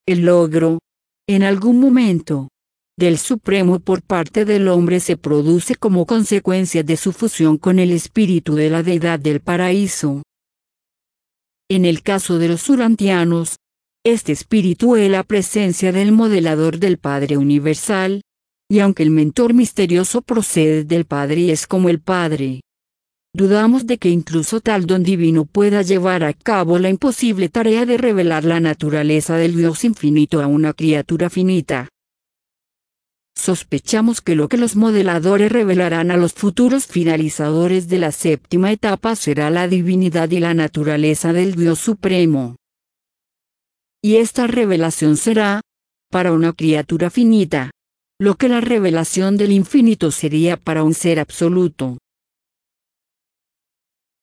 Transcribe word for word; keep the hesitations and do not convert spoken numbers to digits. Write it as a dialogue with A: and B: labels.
A: El logro, en algún momento, del Supremo por parte del hombre se produce como consecuencia de su fusión con el espíritu de la deidad del paraíso. En el caso de los urantianos, este espíritu es la presencia del modelador del Padre Universal, y aunque el mentor misterioso procede del Padre y es como el Padre, dudamos de que incluso tal don divino pueda llevar a cabo la imposible tarea de revelar la naturaleza del Dios infinito a una criatura finita. Sospechamos que lo que los modeladores revelarán a los futuros finalizadores de la séptima etapa será la divinidad y la naturaleza del Dios Supremo. Y esta revelación será, para una criatura finita, lo que la revelación del infinito sería para un ser absoluto.